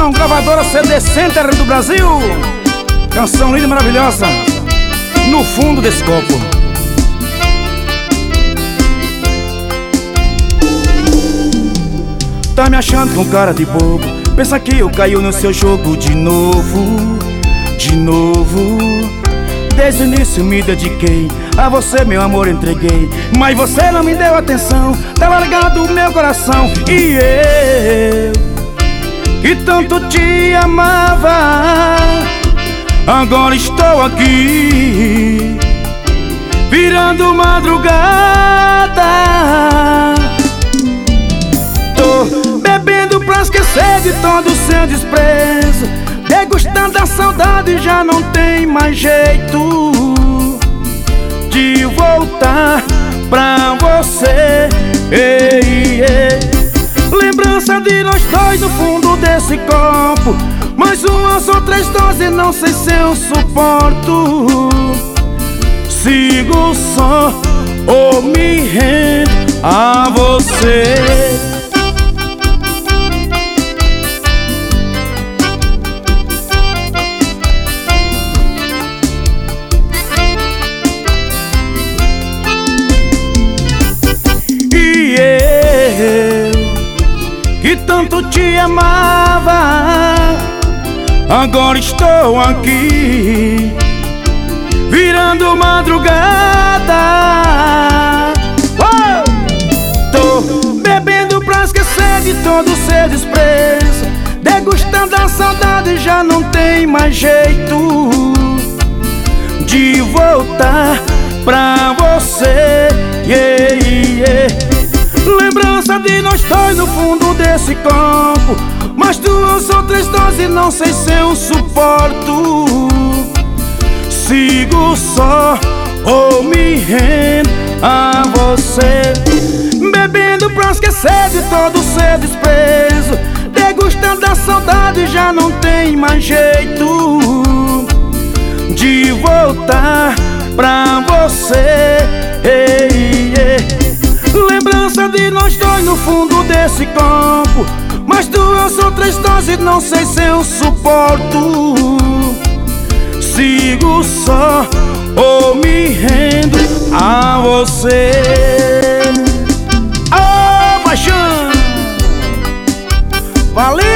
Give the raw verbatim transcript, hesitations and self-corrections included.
Produção, gravadora C D Center do Brasil. Canção linda e maravilhosa, no fundo desse copo. Tá me achando com cara de bobo, pensa que eu caio no seu jogo de novo, de novo. Desde o início me dediquei, a você meu amor entreguei, mas você não me deu atenção, tá largado o meu coração. E eu, que tanto te amava, agora estou aqui, virando madrugada. Tô bebendo pra esquecer de todo o seu desprezo, degustando a saudade, já não tem mais jeito de voltar pra você. Ei, ei. Lembrança de nós dois no fundo desse copo, mais umas outras doses, não sei se eu suporto. Sigo só ou me rendo a você. Que tanto te amava, agora estou aqui, virando madrugada. Oh! Tô bebendo pra esquecer de todo o seu desprezo, degustando a saudade, já não tem mais jeito de voltar pra você. Yeah, yeah. Lembrança de nós dois no fundo desse copo, mas duas outras doses, não sei se eu suporto. Sigo só ou me rendo a você. Bebendo pra esquecer de todo o seu desprezo, degustando a saudade, já não tem mais jeito de voltar pra você. Ei, ei. Lembrança de nós dois no fundo desse copo, mas duas outras doses, não sei se eu suporto. Sigo só ou me rendo a você. Oh, paixão, valeu!